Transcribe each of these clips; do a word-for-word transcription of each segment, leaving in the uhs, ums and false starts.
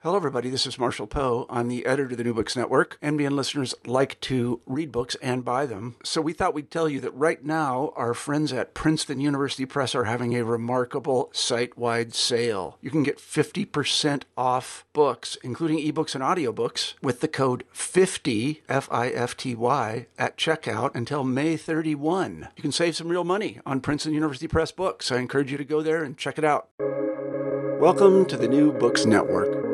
Hello, everybody. This is Marshall Poe. I'm the editor of the New Books Network. N B N listeners like to read books and buy them. So we thought we'd tell you that right now, our friends at Princeton University Press are having a remarkable site-wide sale. You can get fifty percent off books, including ebooks and audiobooks, with the code fifty, F I F T Y, at checkout until May thirty-first. You can save some real money on Princeton University Press books. I encourage you to go there and check it out. Welcome to the New Books Network.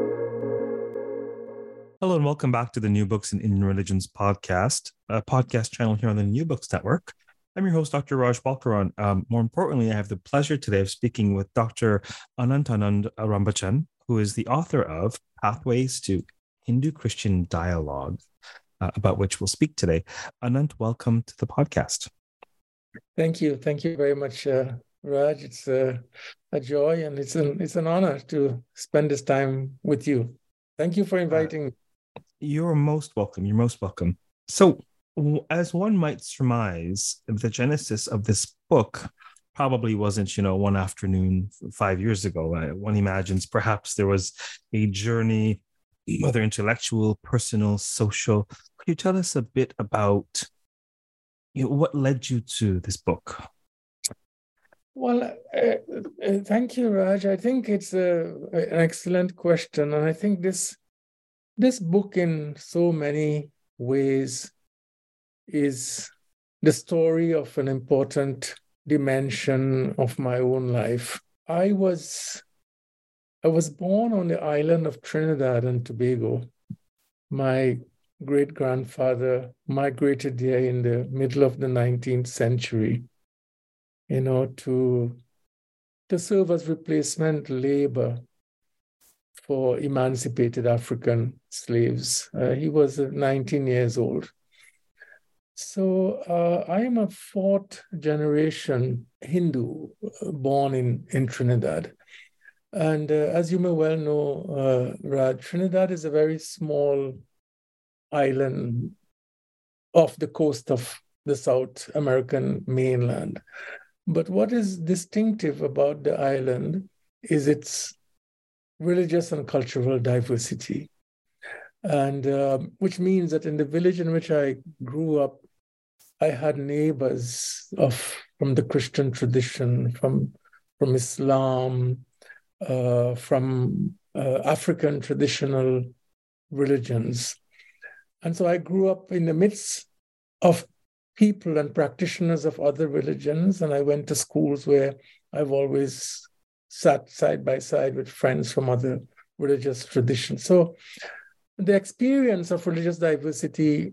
Hello and welcome back to the New Books in Indian Religions podcast, a podcast channel here on the New Books Network. I'm your host, Doctor Raj Balkaran. Um, more importantly, I have the pleasure today of speaking with Doctor Anantanand Rambachan, who is the author of Pathways to Hindu-Christian Dialogue, uh, about which we'll speak today. Anant, welcome to the podcast. Thank you. Thank you very much, uh, Raj. It's uh, a joy and it's an, it's an honor to spend this time with you. Thank you for inviting me. Uh, You're most welcome. You're most welcome. So, as one might surmise, the genesis of this book probably wasn't, you know, one afternoon five years ago. Uh, one imagines perhaps there was a journey, whether intellectual, personal, social. Could you tell us a bit about, you know, what led you to this book? Well, uh, uh, thank you, Raj. I think it's a, an excellent question. And I think this This book, in so many ways, is the story of an important dimension of my own life. I was, I was born on the island of Trinidad and Tobago. My great-grandfather migrated there in the middle of the nineteenth century, you know, to, to serve as replacement labor for emancipated African slaves. Uh, he was nineteen years old. So uh, I am a fourth generation Hindu born in, in Trinidad. And uh, as you may well know, uh, Raj, Trinidad is a very small island off the coast of the South American mainland. But what is distinctive about the island is its religious and cultural diversity. And uh, which means that in the village in which I grew up, I had neighbors of from the Christian tradition, from, from Islam, uh, from uh, African traditional religions. And so I grew up in the midst of people and practitioners of other religions, and I went to schools where I've always sat side by side with friends from other religious traditions. So the experience of religious diversity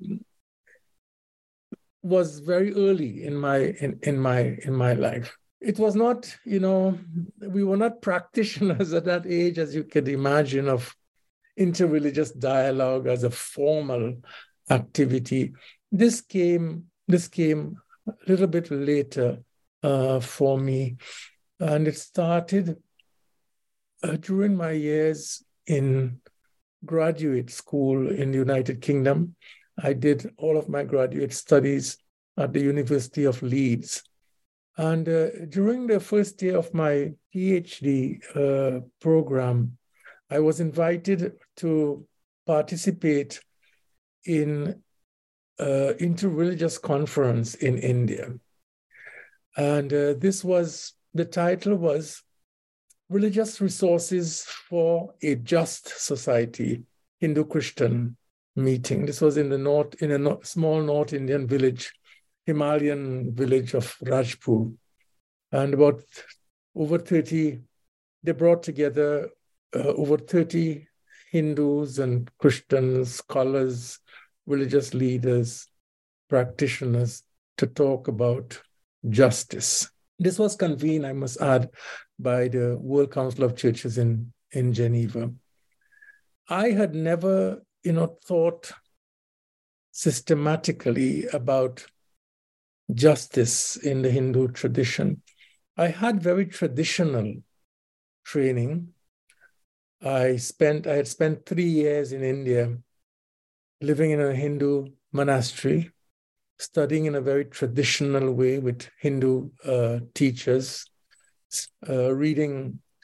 was very early in my in, in my in my life. It was not, you know, we were not practitioners at that age, as you could imagine, of interreligious dialogue as a formal activity. This came this came a little bit later uh, for me. And it started uh, during my years in graduate school in the United Kingdom. I did all of my graduate studies at the University of Leeds. And uh, during the first year of my PhD uh, program, I was invited to participate in an interreligious conference in India. And uh, this was The title was Religious Resources for a Just Society, Hindu-Christian Meeting. This was in the north, in a no, small North Indian village, Himalayan village of Rajpur. And about over thirty, they brought together uh, over thirty Hindus and Christians, scholars, religious leaders, practitioners to talk about justice. This was convened, I must add, by the World Council of Churches in, in Geneva. I had never, you know, thought systematically about justice in the Hindu tradition. I had very traditional training. I spent, I had spent three years in India living in a Hindu monastery, studying in a very traditional way with Hindu uh, teachers, uh, reading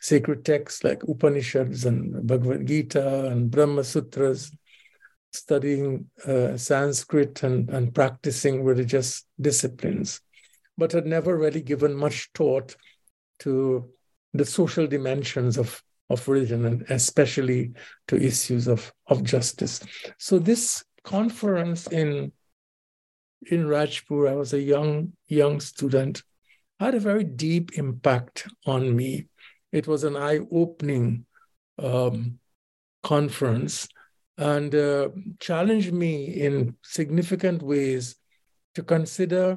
sacred texts like Upanishads and Bhagavad Gita and Brahma Sutras, studying uh, Sanskrit and, and practicing religious disciplines, but had never really given much thought to the social dimensions of, of religion, and especially to issues of, of justice. So this conference in, in Rajpur, I was a young, young student, had a very deep impact on me. It was an eye-opening um, conference and uh, challenged me in significant ways to consider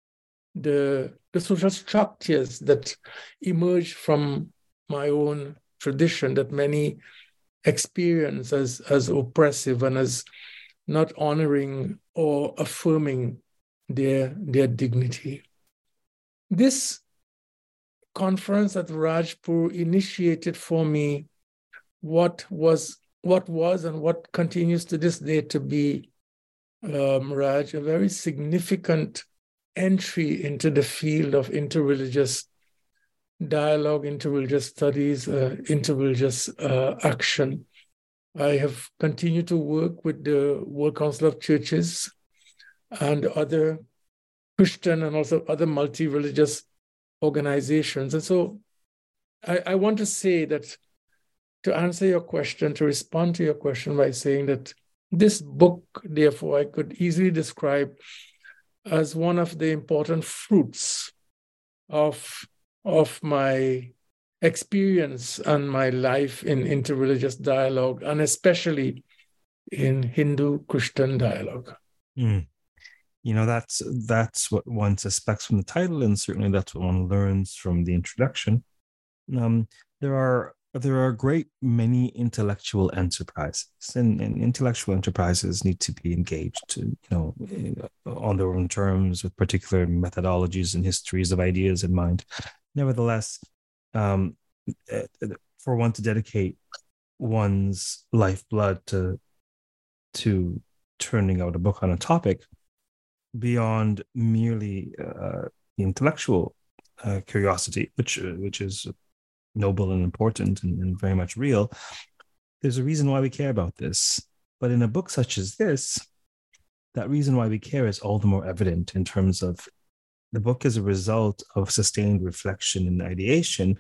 the, the social structures that emerge from my own tradition, that many experience as, as oppressive and as not honoring or affirming their, their dignity. This conference at Rajpur initiated for me what was what was and what continues to this day to be, um, Raj, a very significant entry into the field of interreligious dialogue, interreligious studies, uh, interreligious uh, action. I have continued to work with the World Council of Churches and other Christian and also other multi-religious organizations. And so I, I want to say that, to answer your question, to respond to your question by saying that this book, therefore, I could easily describe as one of the important fruits of, of my experience and my life in interreligious dialogue, and especially in Hindu-Christian dialogue. Mm. You know, that's that's what one suspects from the title, and certainly that's what one learns from the introduction. Um, there are there are a great many intellectual enterprises, and, and intellectual enterprises need to be engaged, you know, on their own terms with particular methodologies and histories of ideas in mind. Nevertheless, um, for one to dedicate one's lifeblood to to turning out a book on a topic beyond merely uh, intellectual uh, curiosity, which uh, which is noble and important and, and very much real, there's a reason why we care about this. But in a book such as this, that reason why we care is all the more evident in terms of the book is a result of sustained reflection and ideation,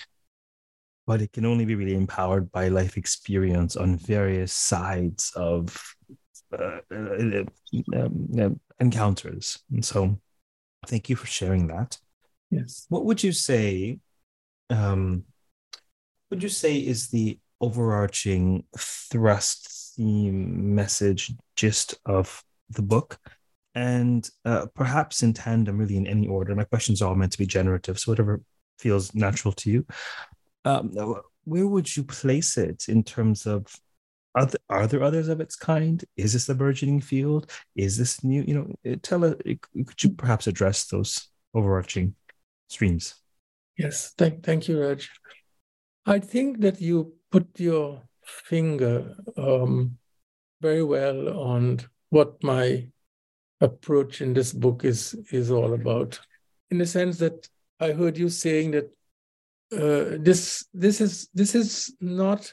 but it can only be really empowered by life experience on various sides of uh, uh, um, uh, encounters. And so thank you for sharing that. Yes. What would you say, um, would you say is the overarching thrust, theme, message, gist of the book? And uh, perhaps in tandem, really in any order. My questions are all meant to be generative, so whatever feels natural to you. Um, where would you place it in terms of, are there, are there others of its kind? Is this a burgeoning field? Is this new? You know, tell us, could you perhaps address those overarching streams? Yes, thank, thank you, Raj. I think that you put your finger um, very well on what my approach in this book is, is all about, in the sense that I heard you saying that uh, this, this, is, this is not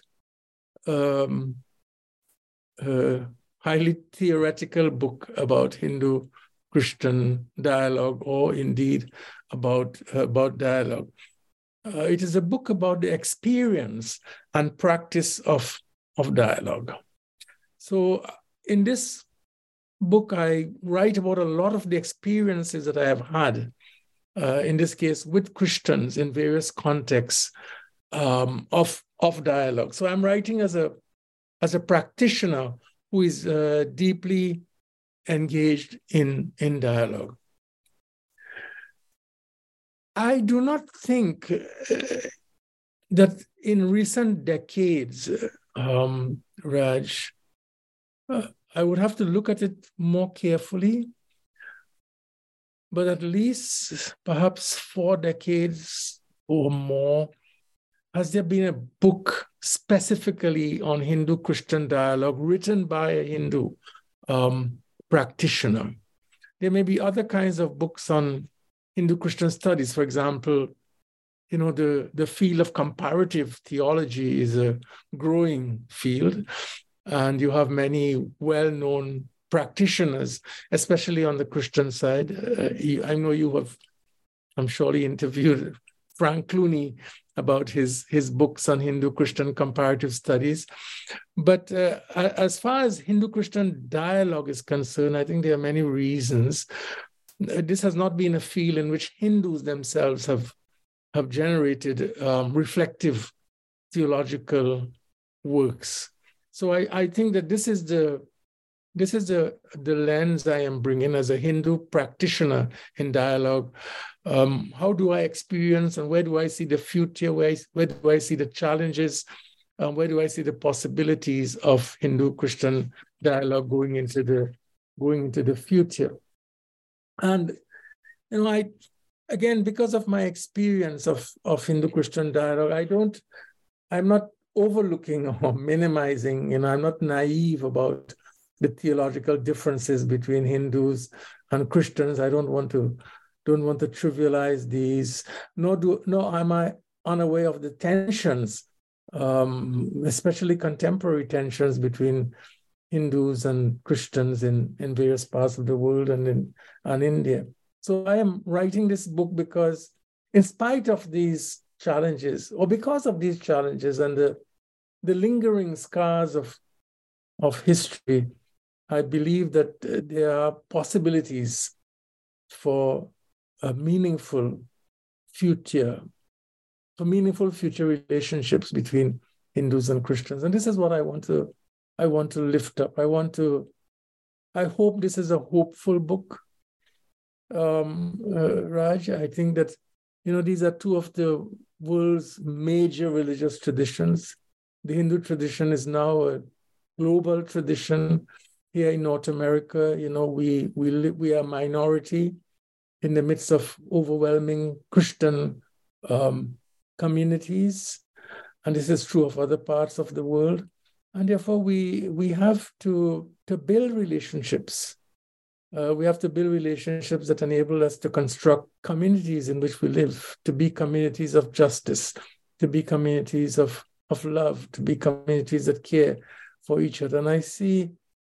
um, a highly theoretical book about Hindu-Christian dialogue, or indeed about, uh, about dialogue. Uh, it is a book about the experience and practice of, of dialogue. So in this book, I write about a lot of the experiences that I have had, uh, in this case, with Christians in various contexts um, of, of dialogue. So I'm writing as a, as a practitioner who is uh, deeply engaged in, in dialogue. I do not think uh, that in recent decades, um, Raj, uh, I would have to look at it more carefully, but at least perhaps four decades or more, has there been a book specifically on Hindu-Christian dialogue written by a Hindu um, practitioner? There may be other kinds of books on Hindu-Christian studies. For example, you know, the, the field of comparative theology is a growing field, and you have many well-known practitioners, especially on the Christian side. Uh, you, I know you have, I'm surely interviewed Frank Clooney about his, his books on Hindu-Christian comparative studies. But uh, as far as Hindu-Christian dialogue is concerned, I think there are many reasons. This has not been a field in which Hindus themselves have, have generated um, reflective theological works. So I, I think that this is the this is the, the lens I am bringing as a Hindu practitioner in dialogue. Um, how do I experience and where do I see the future? Where, where do I see the challenges? Um, where do I see the possibilities of Hindu-Christian dialogue going into the going into the future? And you know, I again, because of my experience of, of Hindu-Christian dialogue, I don't, I'm not overlooking or minimizing, you know, I'm not naive about the theological differences between Hindus and Christians. I don't want to don't want to trivialize these, nor do nor am I unaware of the tensions, um, especially contemporary tensions between Hindus and Christians in, in various parts of the world and in and India. So I am writing this book because in spite of these challenges, or because of these challenges and the, the lingering scars of, of history, I believe that there are possibilities for a meaningful future, for meaningful future relationships between Hindus and Christians. And this is what I want to, I want to lift up. I want to, I hope this is a hopeful book. Um, uh, Raj, I think that, you know, these are two of the world's major religious traditions. The Hindu tradition is now a global tradition. Here in North America, you know, we we live, we are a minority in the midst of overwhelming Christian um, communities, and this is true of other parts of the world. And therefore, we we have to to build relationships. Uh, we have to build relationships that enable us to construct communities in which we live, to be communities of justice, to be communities of of love, to be communities that care for each other. And I see.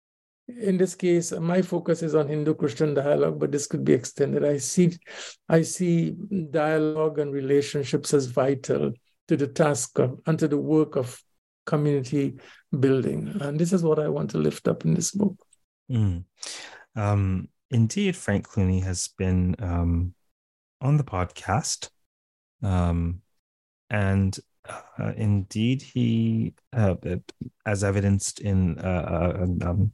In this case, my focus is on Hindu-Christian dialogue, but this could be extended. I see, I see dialogue and relationships as vital to the task of, and to the work of community building. And this is what I want to lift up in this book. Mm. Um, indeed, Frank Clooney has been um, on the podcast. Um, and uh, indeed, he, uh, as evidenced in uh, um,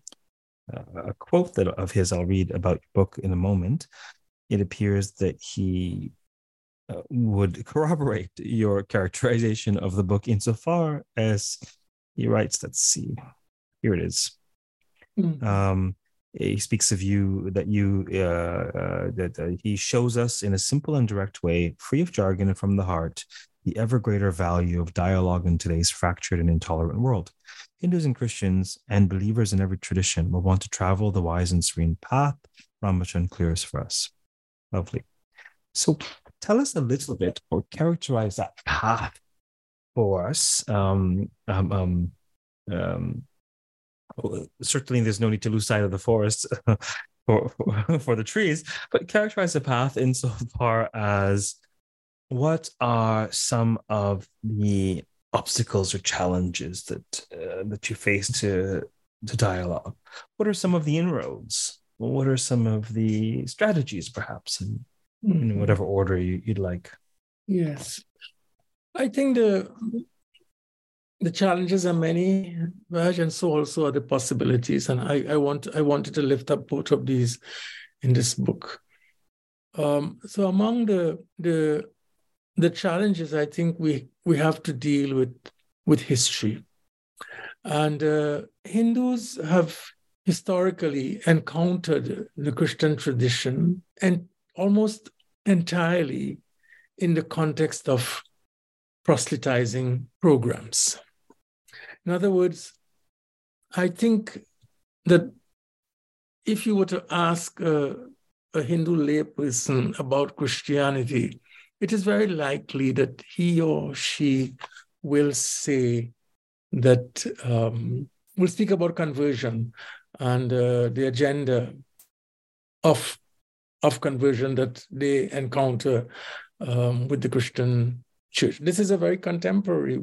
a quote that of his I'll read about your book in a moment, it appears that he uh, would corroborate your characterization of the book insofar as he writes, let's see, here it is. Mm-hmm. Um, he speaks of you, that you, uh, uh, that uh, he shows us in a simple and direct way, free of jargon and from the heart, the ever greater value of dialogue in today's fractured and intolerant world. Hindus and Christians and believers in every tradition will want to travel the wise and serene path Ramachan clears for us. Lovely. So tell us a little bit, or characterize that path for us. Um, um, um, um, certainly there's no need to lose sight of the forest for, for, for the trees, but characterize the path insofar as what are some of the obstacles or challenges that uh, that you face to to dialogue? What are some of the inroads? What are some of the strategies, perhaps, in, mm-hmm. in whatever order you, you'd like? Yes, I think the the challenges are many, Raj, and so also are the possibilities. And I, I want I wanted to lift up both of these in this book. Um, so among the the the challenges, I think we we have to deal with with history. And uh, Hindus have historically encountered the Christian tradition and almost entirely in the context of proselytizing programs. In other words, I think that if you were to ask a, a Hindu layperson about Christianity, it is very likely that he or she will say that, um, will speak about conversion and uh, the agenda of, of conversion that they encounter um, with the Christian church. This is a very contemporary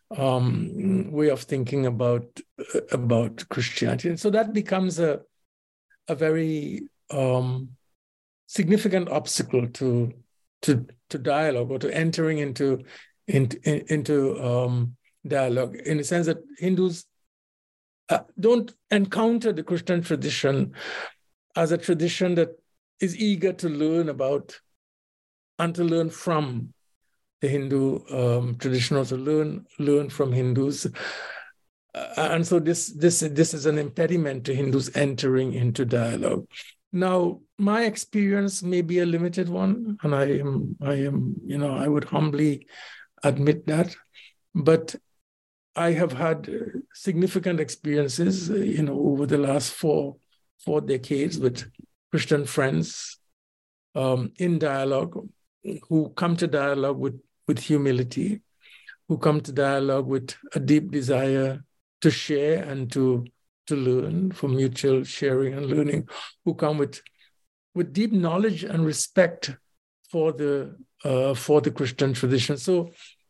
um, way of thinking about, uh, about Christianity. And so that becomes a, a very um, significant obstacle to, to, to dialogue or to entering into, into, into um, dialogue, in the sense that Hindus uh, don't encounter the Christian tradition as a tradition that is eager to learn about and to learn from the Hindu um, tradition, or to learn learn from Hindus. Uh, and so this, this, this is an impediment to Hindus entering into dialogue. Now, my experience may be a limited one, and I am, I am, you know, I would humbly admit that, but I have had significant experiences, you know, over the last four, four decades with Christian friends um, in dialogue, who come to dialogue with, with humility, who come to dialogue with a deep desire to share and to, to learn, for mutual sharing and learning, who come with, with deep knowledge and respect for the, uh, for the Christian tradition. So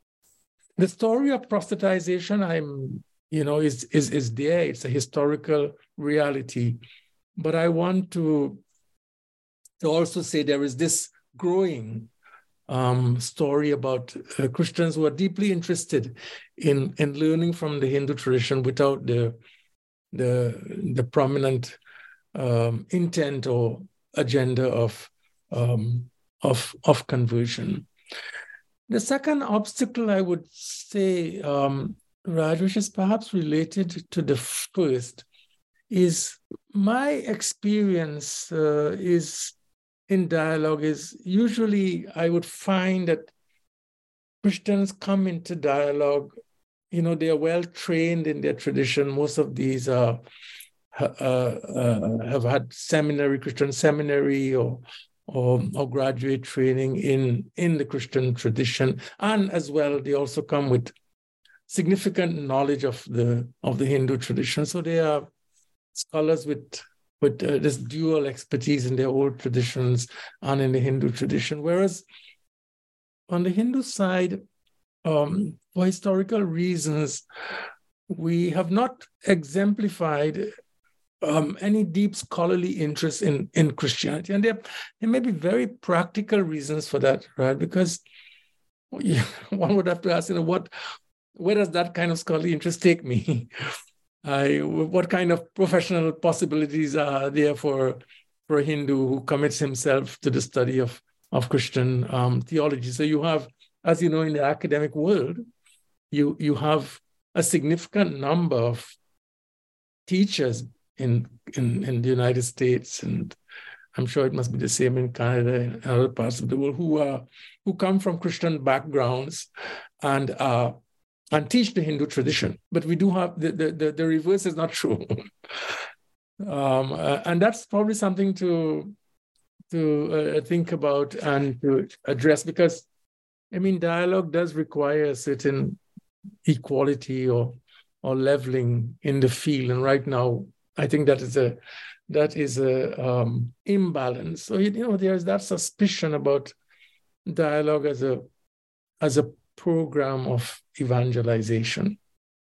the story of proselytization, I'm, you know, is, is, is there. It's a historical reality. But I want to, to also say there is this growing um, story about uh, Christians who are deeply interested in, in learning from the Hindu tradition without the, the, the prominent um, intent or agenda of, um, of, of conversion. The second obstacle, I would say, um, Raj, which is perhaps related to the first, is my experience uh, is in dialogue is usually I would find that Christians come into dialogue, you know, they are well trained in their tradition. Most of these are, uh, uh, have had seminary, Christian seminary, or Or, or graduate training in, in the Christian tradition. And as well, they also come with significant knowledge of the, of the Hindu tradition. So they are scholars with, with uh, this dual expertise in their old traditions and in the Hindu tradition. Whereas on the Hindu side, um, for historical reasons, we have not exemplified Um, any deep scholarly interest in, in Christianity. And there, there may be very practical reasons for that, right? Because you, one would have to ask, you know, what, where does that kind of scholarly interest take me? I, what kind of professional possibilities are there for, for a Hindu who commits himself to the study of, of Christian um, theology? So you have, as you know, in the academic world, you, you have a significant number of teachers In, in, in the United States, and I'm sure it must be the same in Canada and other parts of the world, who are who come from Christian backgrounds and uh, and teach the Hindu tradition. But we do have the the, the, the reverse is not true, um, uh, and that's probably something to to uh, think about and to address, because I mean, dialogue does require a certain equality or or leveling in the field, and right now, I think that is a that is a um, imbalance. So you know, there's that suspicion about dialogue as a as a program of evangelization,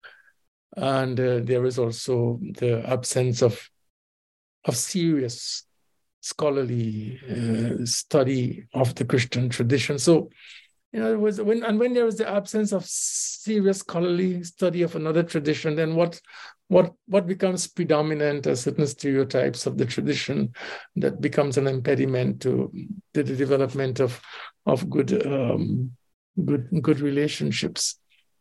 and uh, there is also the absence of of serious scholarly uh, study of the Christian tradition. So you know, it was when and when there is the absence of serious scholarly study of another tradition, then what what what becomes predominant are certain stereotypes of the tradition that becomes an impediment to the, the development of of good um, good good relationships.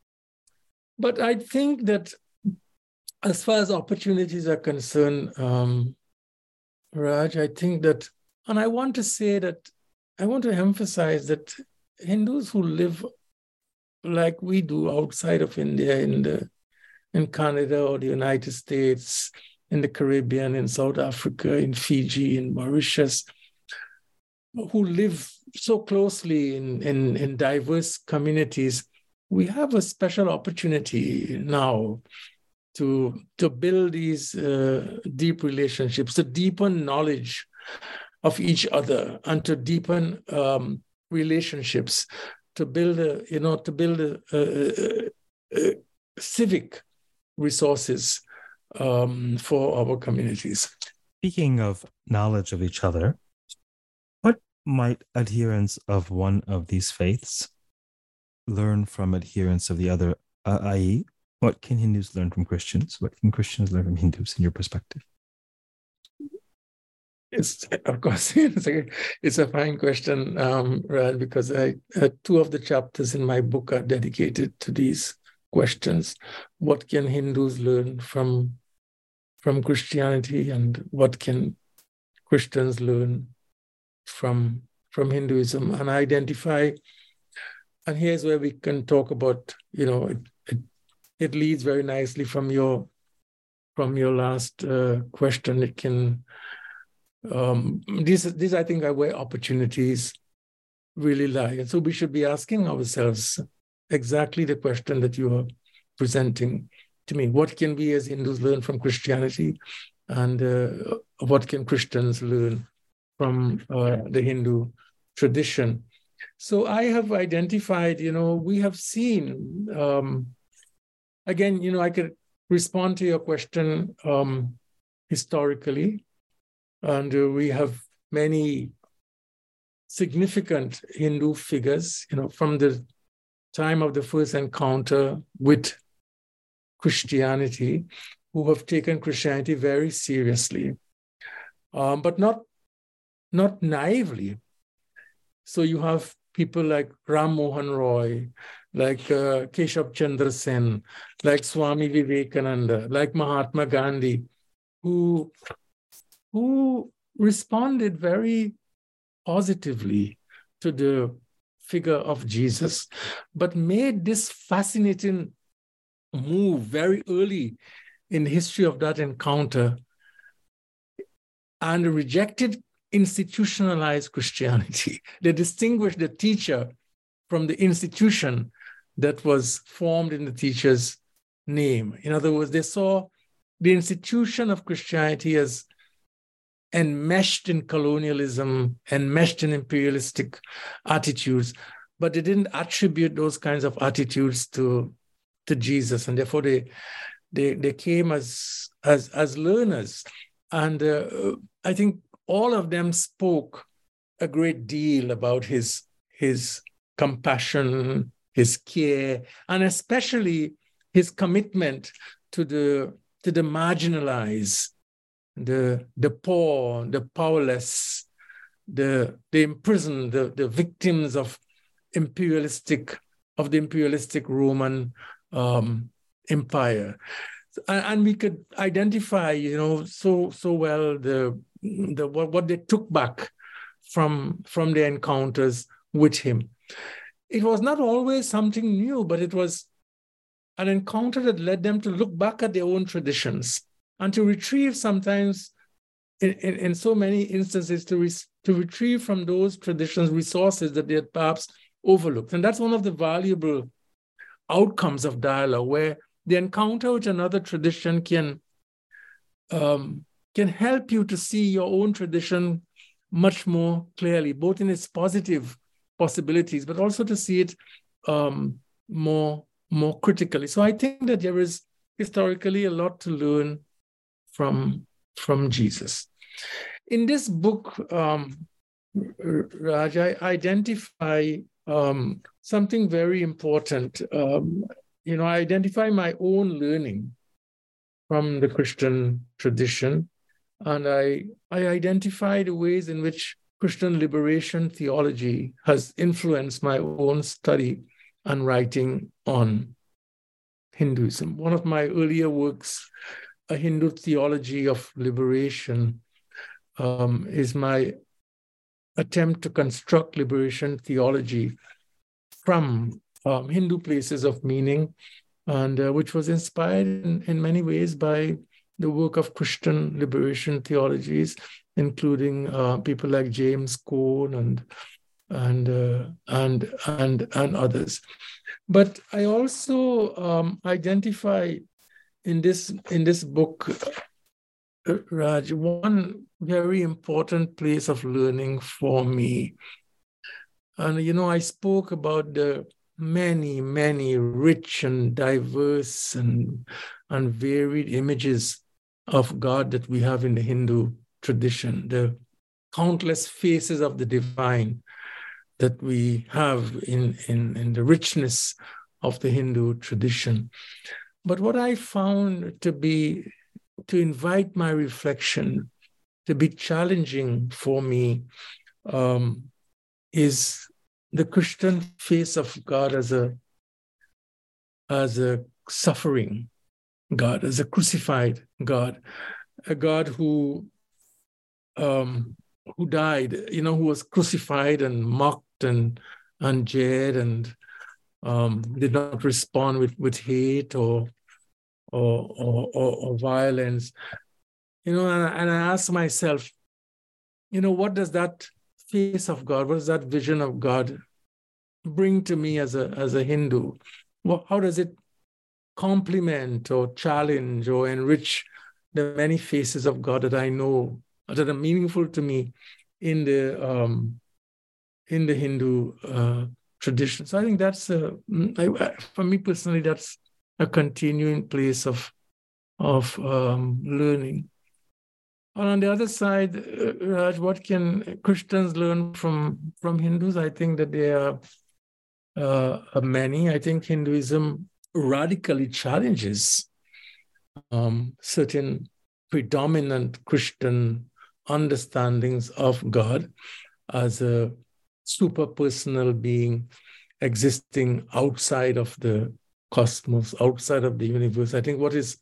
But I think that as far as opportunities are concerned, um, Raj, I think that, and I want to say that I want to emphasize that Hindus who live like we do outside of India, in the in Canada or the United States, in the Caribbean, in South Africa, in Fiji, in Mauritius, who live so closely in, in, in diverse communities, we have a special opportunity now to, to build these uh, deep relationships, to deepen knowledge of each other, and to deepen um, relationships, to build a, you know, to build a, a, a, a civic resources um, for our communities. Speaking of knowledge of each other, what might adherents of one of these faiths learn from adherents of the other, uh, that is, what can Hindus learn from Christians? What can Christians learn from Hindus in your perspective? It's, of course, it's a, it's a fine question, um, Raj, because I, uh, two of the chapters in my book are dedicated to these questions. What can Hindus learn from, from Christianity, and what can Christians learn from, from Hinduism? And identify, and here's where we can talk about, you know, it, it, it leads very nicely from your, from your last uh, question. It can Um, these, these, I think, are where opportunities really lie. And so we should be asking ourselves exactly the question that you are presenting to me. What can we as Hindus learn from Christianity? And uh, what can Christians learn from uh, the Hindu tradition? So I have identified, you know, we have seen, um, again, you know, I could respond to your question um, historically. And uh, we have many significant Hindu figures, you know, from the time of the first encounter with Christianity, who have taken Christianity very seriously, um, but not, not naively. So you have people like Ram Mohan Roy, like uh, Keshav Chandra Sen, like Swami Vivekananda, like Mahatma Gandhi, who who responded very positively to the figure of Jesus, but made this fascinating move very early in the history of that encounter and rejected institutionalized Christianity. They distinguished the teacher from the institution that was formed in the teacher's name. In other words, they saw the institution of Christianity as enmeshed in colonialism, enmeshed in imperialistic attitudes, but they didn't attribute those kinds of attitudes to, to Jesus, and therefore they they they came as as as learners, and uh, I think all of them spoke a great deal about his his compassion, his care, and especially his commitment to the to the marginalized, the the poor, the powerless, the the imprisoned, the, the victims of imperialistic of the imperialistic Roman um, Empire, and, and we could identify, you know, so so well the the what, what they took back from from their encounters with him. It was not always something new, but it was an encounter that led them to look back at their own traditions and to retrieve, sometimes, in, in, in so many instances, to, re, to retrieve from those traditions resources that they had perhaps overlooked. And that's one of the valuable outcomes of dialogue, where the encounter with another tradition can, um, can help you to see your own tradition much more clearly, both in its positive possibilities, but also to see it um, more, more critically. So I think that there is historically a lot to learn from, from Jesus. In this book, um, Raj, I identify um, something very important. Um, you know, I identify my own learning from the Christian tradition, and I, I identify the ways in which Christian liberation theology has influenced my own study and writing on Hinduism. One of my earlier works, A Hindu Theology of Liberation, um, is my attempt to construct liberation theology from um, Hindu places of meaning, and uh, which was inspired in, in many ways by the work of Christian liberation theologies, including uh, people like James Cone and and uh, and and and others. But I also um, identify in this in this book, uh, Raj, one very important place of learning for me. And you know, I spoke about the many, many rich and diverse and and varied images of God that we have in the Hindu tradition, the countless faces of the divine that we have in, in, in the richness of the Hindu tradition. But what I found to be, to invite my reflection, to be challenging for me, um, is the Christian face of God as a, as a suffering God, as a crucified God, a God who um, who died, you know, who was crucified and mocked and, and jeered and um, did not respond with, with hate or or, or, or, or violence. You know, and, and I ask myself, you know, what does that face of God, what does that vision of God bring to me as a as a Hindu? Well, how does it complement or challenge or enrich the many faces of God that I know, that are meaningful to me in the um, in the Hindu uh, tradition? So I think that's a, I, for me personally, that's a continuing place of of um, learning. And on the other side, uh, Raj, what can Christians learn from from Hindus? I think that there are uh, many. I think Hinduism radically challenges um, certain predominant Christian understandings of God as a super personal being existing outside of the cosmos, outside of the universe. I think what is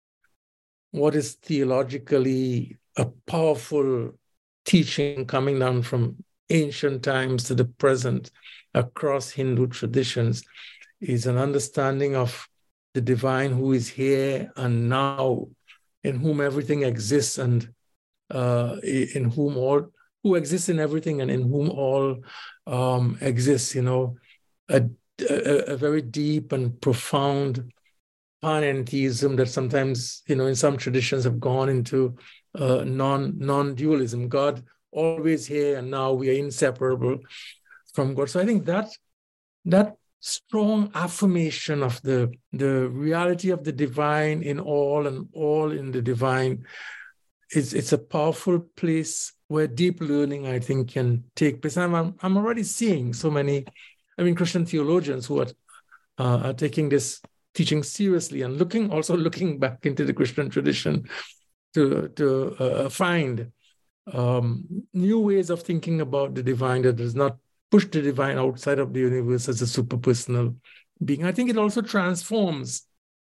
what is theologically a powerful teaching coming down from ancient times to the present across Hindu traditions is an understanding of the divine who is here and now, in whom everything exists and uh, in whom all, who exists in everything and in whom all um, exists, you know, a, a, a very deep and profound panentheism that sometimes, you know, in some traditions have gone into uh, non, non-dualism. God always here and now, we are inseparable from God. So I think that that strong affirmation of the, the reality of the divine in all and all in the divine, is it's a powerful place where deep learning, I think, can take place. I'm, I'm already seeing so many, I mean, Christian theologians who are, uh, are taking this teaching seriously and looking, also looking back into the Christian tradition to, to uh, find um, new ways of thinking about the divine that does not push the divine outside of the universe as a super-personal being. I think it also transforms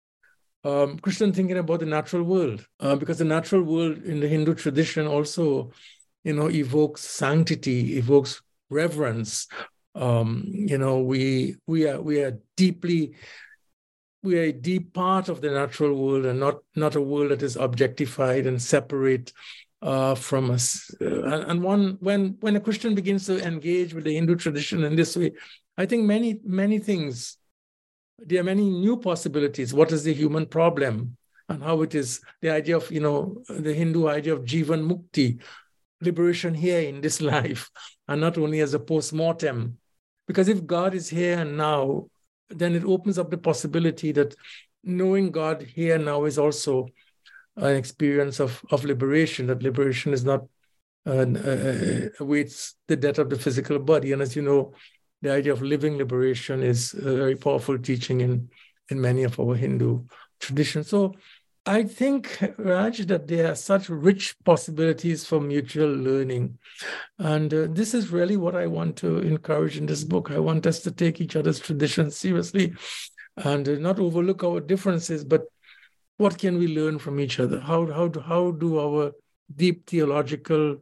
um, Christian thinking about the natural world, uh, because the natural world in the Hindu tradition also, you know, evokes sanctity, evokes reverence. Um, you know, we we are we are deeply we are a deep part of the natural world, and not not a world that is objectified and separate Uh, from us. Uh, and one, when when a Christian begins to engage with the Hindu tradition in this way, I think many, many things, there are many new possibilities. What is the human problem? And how it is the idea of, you know, the Hindu idea of Jivan Mukti, liberation here in this life, and not only as a post-mortem. Because if God is here and now, then it opens up the possibility that knowing God here now is also an experience of, of liberation, that liberation is not uh, uh, awaits the death of the physical body. And as you know, the idea of living liberation is a very powerful teaching in, in many of our Hindu traditions. So I think, Raj, that there are such rich possibilities for mutual learning. And uh, this is really what I want to encourage in this book. I want us to take each other's traditions seriously and uh, not overlook our differences, but what can we learn from each other? How, how, do, how do our deep theological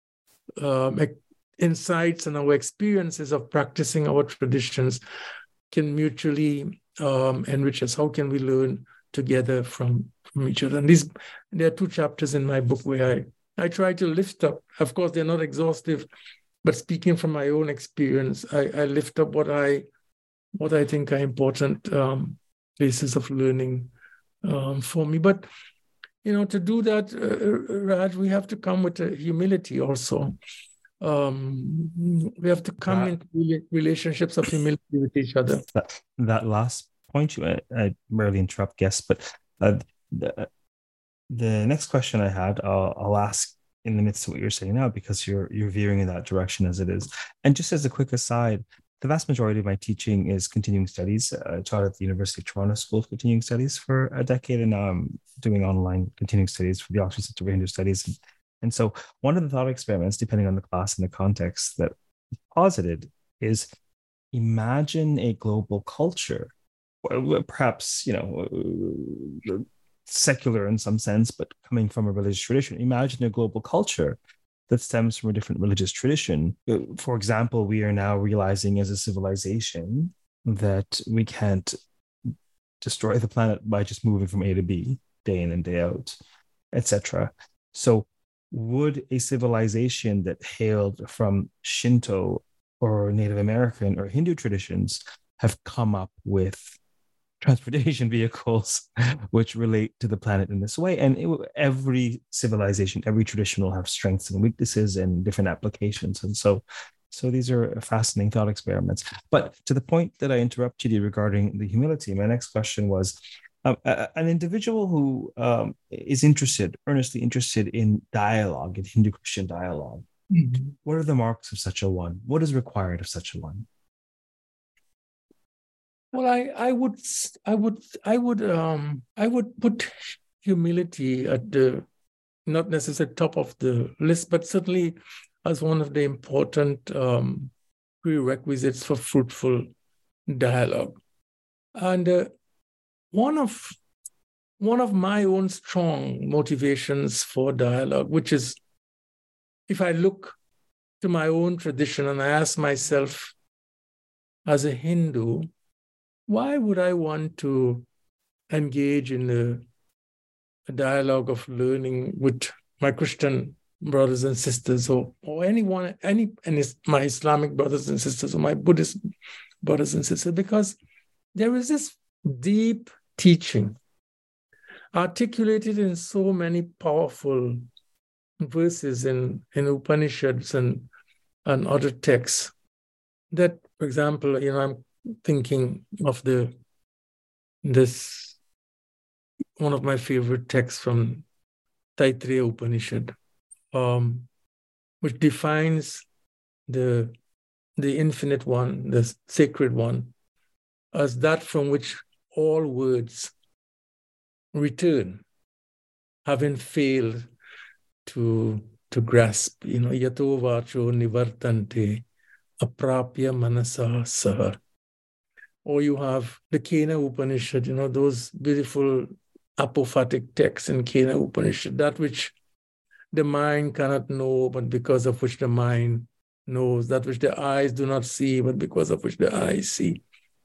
um, insights and our experiences of practicing our traditions can mutually um, enrich us? How can we learn together from, from each other? And these, there are two chapters in my book where I, I try to lift up. Of course, they're not exhaustive, but speaking from my own experience, I, I lift up what I what I think are important um, places of learning um, for me. But you know, to do that, uh, Raj, we have to come with a humility also. Um, we have to come That- into relationships of humility with each other. That, that last point, you I, I rarely interrupt guests, but uh, the, the next question I had, I'll, I'll ask in the midst of what you're saying now, because you're you're veering in that direction as it is. And just as a quick aside, the vast majority of my teaching is continuing studies. I taught at the University of Toronto School of Continuing Studies for a decade, and now I'm doing online continuing studies for the Oxford Center for Hindu Studies. And, and so one of the thought experiments, depending on the class and the context that posited, is imagine a global culture, perhaps, you know, secular in some sense, but coming from a religious tradition. Imagine a global culture that stems from a different religious tradition. For example, we are now realizing as a civilization that we can't destroy the planet by just moving from A to B, day in and day out, et cetera. So would a civilization that hailed from Shinto or Native American or Hindu traditions have come up with transportation vehicles which relate to the planet in this way? And it, every civilization, every tradition will have strengths and weaknesses and different applications. And so, so these are fascinating thought experiments. But to the point that I interrupted you regarding the humility, my next question was, um, a, an individual who um, is interested, earnestly interested in dialogue, in Hindu-Christian dialogue, mm-hmm. what are the marks of such a one? What is required of such a one? Well, I, I would, I would, I would, um, I would put humility at the, not necessarily top of the list, but certainly as one of the important um, prerequisites for fruitful dialogue. And uh, one of, one of my own strong motivations for dialogue, which is, if I look to my own tradition and I ask myself, as a Hindu, why would I want to engage in a, a dialogue of learning with my Christian brothers and sisters, or, or anyone, any, any my Islamic brothers and sisters, or my Buddhist brothers and sisters? Because there is this deep teaching articulated in so many powerful verses in, in Upanishads and, and other texts that, for example, you know, I'm thinking of the this one of my favorite texts from Taittiriya Upanishad, um, which defines the the infinite one, the sacred one, as that from which all words return, having failed to to grasp. You know, yato vacho nivartante aprapya manasa saha. Or you have the Kena Upanishad, you know, those beautiful apophatic texts in Kena Upanishad, that which the mind cannot know, but because of which the mind knows, that which the eyes do not see, but because of which the eyes see.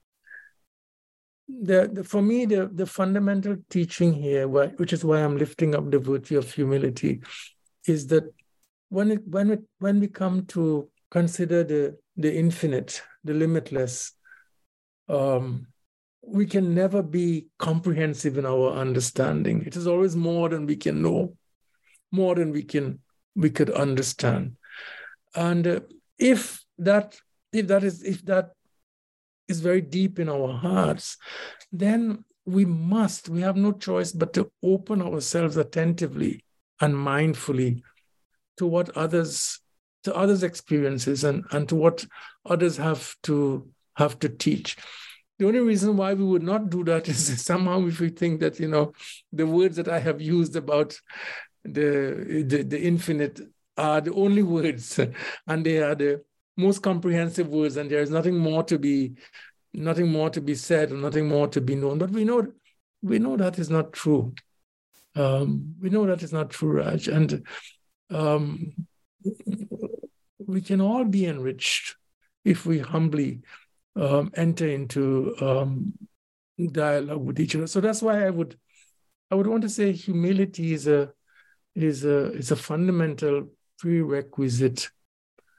The, the, for me, the, the fundamental teaching here, which is why I'm lifting up the virtue of humility, is that when it, when it, when we come to consider the, the infinite, the limitless, Um, we can never be comprehensive in our understanding. It is always more than we can know, more than we can we could understand. And uh, if that if that is if that is very deep in our hearts, then we must we have no choice but to open ourselves attentively and mindfully to what others to others' experiences and and to what others have to. have to teach. The only reason why we would not do that is somehow if we think that, you know, the words that I have used about the, the, the infinite are the only words, and they are the most comprehensive words, and there is nothing more to be, nothing more to be said, or nothing more to be known. But we know, we know that is not true. Um, we know that is not true, Raj, and um, we can all be enriched if we humbly Um, enter into um, dialogue with each other. So that's why I would, I would want to say humility is a is a is a fundamental prerequisite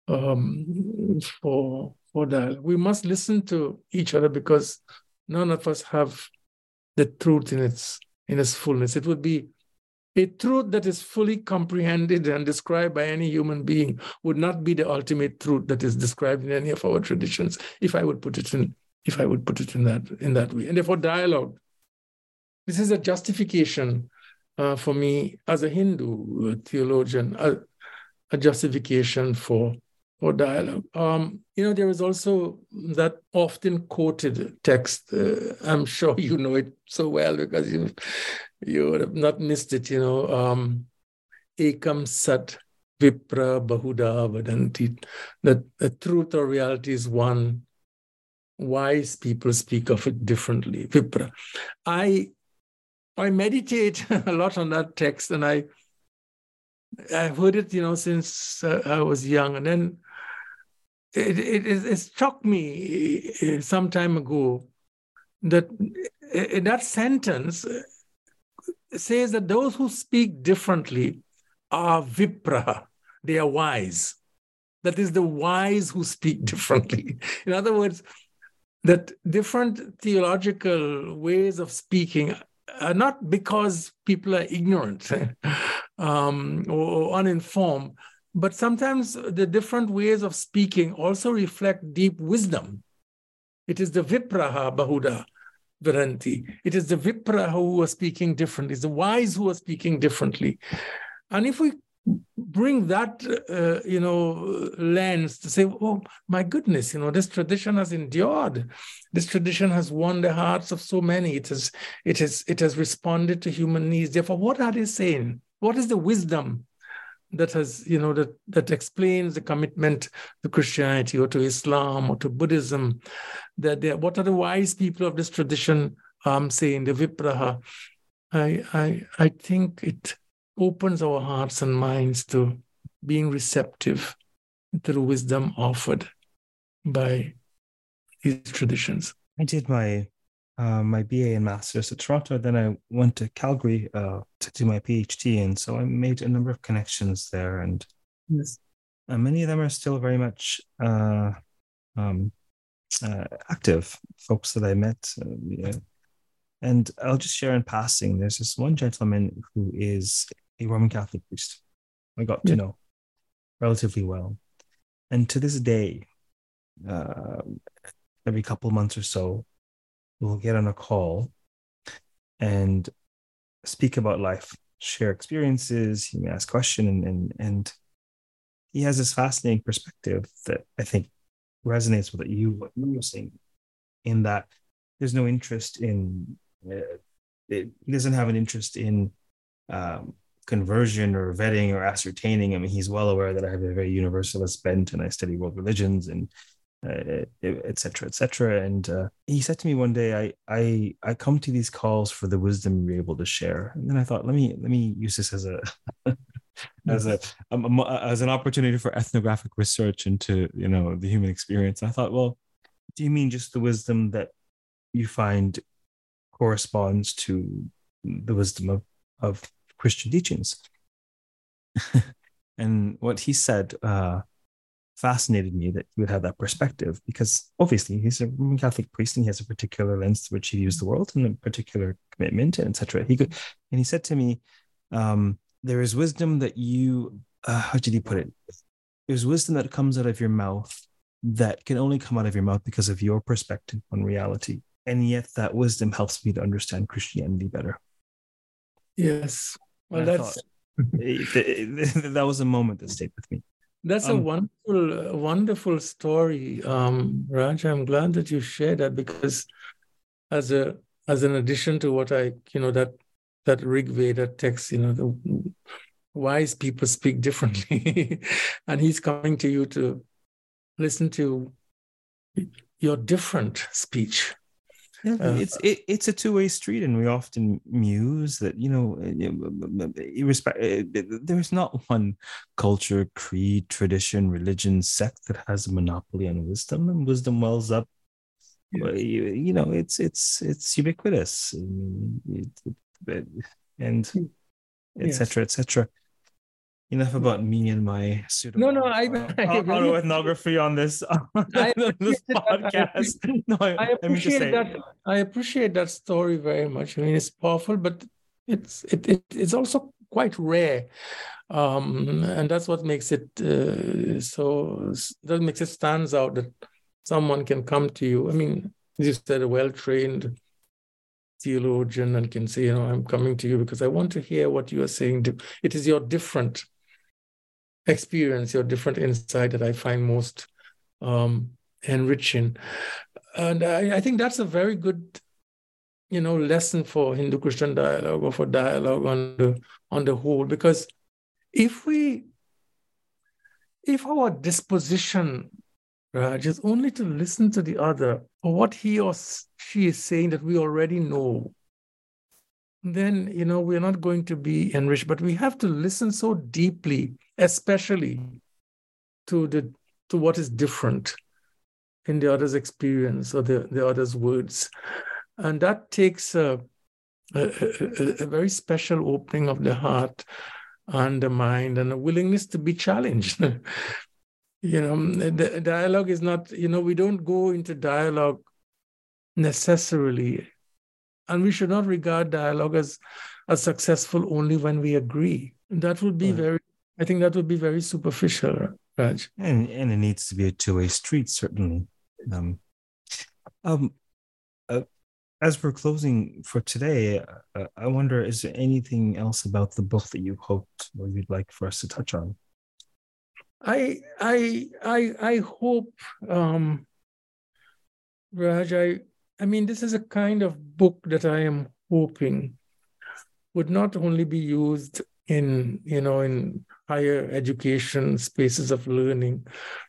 um, for for that. We must listen to each other because none of us have the truth in its in its fullness. It would be a truth that is fully comprehended and described by any human being would not be the ultimate truth that is described in any of our traditions, if I would put it in, if I would put it in that in that way. And therefore, dialogue. This is a justification uh, for me as a Hindu theologian, a, a justification for for dialogue. Um, you know, there is also that often quoted text. Uh, I'm sure you know it so well because you you would have not missed it. You know, um, Ekam Sat Vipra Bahuda Vadanti. That the truth or reality is one. Wise people speak of it differently. Vipra. I I meditate a lot on that text, and I I've heard it, you know, since uh, I was young, and then it, it, it struck me some time ago that in that sentence says that those who speak differently are vipra, they are wise. That is the wise who speak differently. In other words, that different theological ways of speaking are not because people are ignorant um, or, or uninformed, but sometimes the different ways of speaking also reflect deep wisdom. It is the Vipraha Bahuda Varanti. It is the Vipra who are speaking differently. It's the wise who are speaking differently. And if we bring that, uh, you know, lens to say, oh, my goodness, you know, this tradition has endured. This tradition has won the hearts of so many. It has, it has, it has responded to human needs. Therefore, what are they saying? What is the wisdom that has, you know, that, that explains the commitment to Christianity or to Islam or to Buddhism? That they, what are the wise people of this tradition um, saying, the Vipraha? I, I, I think it opens our hearts and minds to being receptive to the wisdom offered by these traditions. I did my uh, my B A and Masters at Toronto. Then I went to Calgary uh, to do my PhD, and so I made a number of connections there, and yes. uh, many of them are still very much uh, um, uh, active. Folks that I met, uh, yeah. And I'll just share in passing. There's this one gentleman who is a Roman Catholic priest I got to yeah. know relatively well. And to this day, uh, every couple months or so, we'll get on a call and speak about life, share experiences. He may ask questions, and, and, and he has this fascinating perspective that I think resonates with you, what you were saying, in that there's no interest in, uh, it, he doesn't have an interest in um, conversion or vetting or ascertaining. I mean, he's well aware that I have a very universalist bent and I study world religions and uh, et cetera, et cetera. And uh, he said to me one day, I, I, I come to these calls for the wisdom you're able to share. And then I thought, let me, let me use this as a, as a, um, as an opportunity for ethnographic research into, you know, the human experience. I thought, well, do you mean just the wisdom that you find corresponds to the wisdom of, of Christian teachings? And what he said uh, fascinated me, that he would have that perspective, because obviously he's a Roman Catholic priest and he has a particular lens to which he views the world and a particular commitment, and et cetera. He could, and he said to me, um, there is wisdom that you, uh, how did he put it? There's wisdom that comes out of your mouth that can only come out of your mouth because of your perspective on reality. And yet that wisdom helps me to understand Christianity better. Yes. Well, and that's... that was a moment that stayed with me. That's um, a wonderful, wonderful story, um, Raj. I'm glad that you shared that, because as a as an addition to what I, you know, that that Rig Veda text, you know, the wise people speak differently, and he's coming to you to listen to your different speech. Yeah, uh, it's it, it's a two-way street, and we often muse that, you know, there's not one culture, creed, tradition, religion, sect that has a monopoly on wisdom, and wisdom wells up. Yeah. You, you know, it's it's it's ubiquitous, and et cetera, et cetera. enough about me and my pseudo No, no, I, uh, I au- really autoethnography on this on I this appreciate that. I, podcast. appre- No, I, I I mean to appreciate say, that. I appreciate that story very much. I mean, it's powerful, but it's it, it it's also quite rare, um, and that's what makes it uh, so. That makes it stands out that someone can come to you. I mean, as you said, a well-trained theologian, and can say, you know, I'm coming to you because I want to hear what you are saying. To it is your different experience, your different insight that I find most um, enriching. And I, I think that's a very good, you know, lesson for Hindu-Christian dialogue or for dialogue on the on the whole. Because if we, if our disposition, Raj, is only to listen to the other for what he or she is saying that we already know, then, you know, we're not going to be enriched. But we have to listen so deeply, especially to the to what is different in the other's experience or the, the other's words. And that takes a, a, a, a very special opening of the heart and the mind and a willingness to be challenged. You know, the dialogue is not, you know, we don't go into dialogue necessarily, and we should not regard dialogue as, as successful only when we agree. That would be Right. very, I think that would be very superficial, Raj. and and it needs to be a two-way street, certainly. Um, um, uh, as we're closing for today, uh, I wonder, is there anything else about the book that you hoped or you'd like for us to touch on? I I I I hope, um, Raj. I I mean, this is a kind of book that I am hoping would not only be used in, you know, in higher education spaces of learning.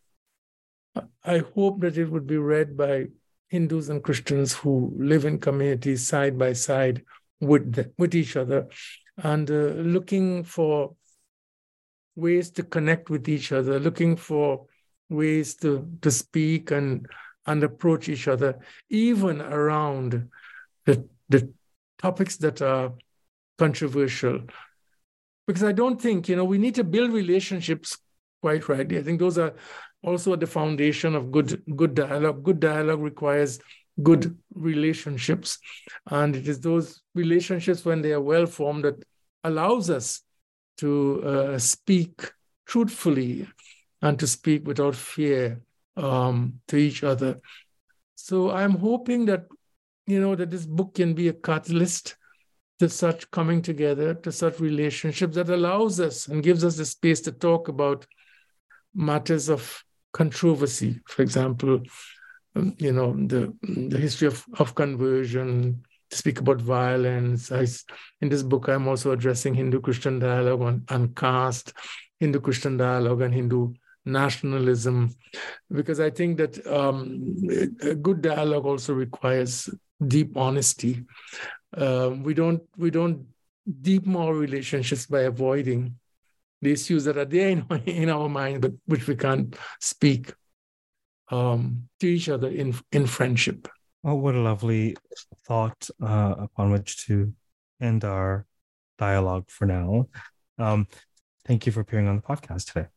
I hope that it would be read by Hindus and Christians who live in communities side by side with the, with each other, and uh, looking for ways to connect with each other, looking for ways to, to speak and, and approach each other, even around the, the topics that are controversial. Because I don't think, you know, we need to build relationships quite rightly. I think those are also at the foundation of good, good dialogue. Good dialogue requires good relationships. And it is those relationships, when they are well formed, that allows us to uh, speak truthfully and to speak without fear um, to each other. So I'm hoping that, you know, that this book can be a catalyst to such coming together, to such relationships, that allows us and gives us the space to talk about matters of controversy. For example, um, you know, the, the history of, of conversion, to speak about violence. I, in this book, I'm also addressing Hindu-Christian dialogue on, on caste, Hindu-Christian dialogue and Hindu nationalism, because I think that um, a good dialogue also requires deep honesty. Uh, we don't we don't deepen our relationships by avoiding the issues that are there in, in our mind, but which we can't speak um, to each other in in friendship. Oh, what a lovely thought uh, upon which to end our dialogue for now. Um, thank you for appearing on the podcast today.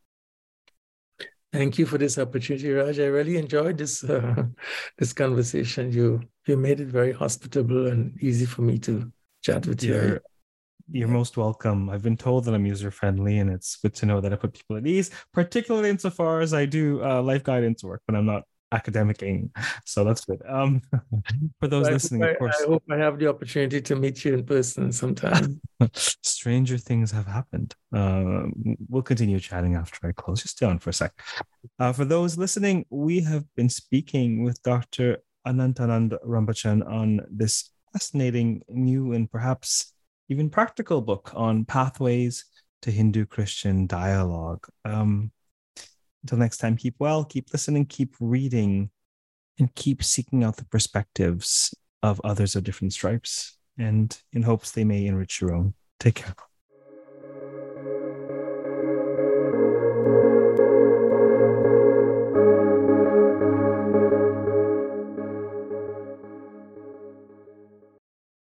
Thank you for this opportunity, Raj. I really enjoyed this uh, this conversation. You you made it very hospitable and easy for me to chat with You're, you. you're most welcome. I've been told that I'm user-friendly, and it's good to know that I put people at ease, particularly insofar as I do uh, life guidance work when I'm not academicing. So that's good. Um, for those I listening, hope of course. I, I hope I have the opportunity to meet you in person sometime. Stranger things have happened. Uh, we'll continue chatting after I close. Just stay on for a sec. Uh, for those listening, we have been speaking with Doctor Anantanand Rambachan on this fascinating, new, and perhaps even practical book on pathways to Hindu-Christian dialogue. Um, until next time, keep well, keep listening, keep reading, and keep seeking out the perspectives of others of different stripes, and in hopes they may enrich your own. Take care.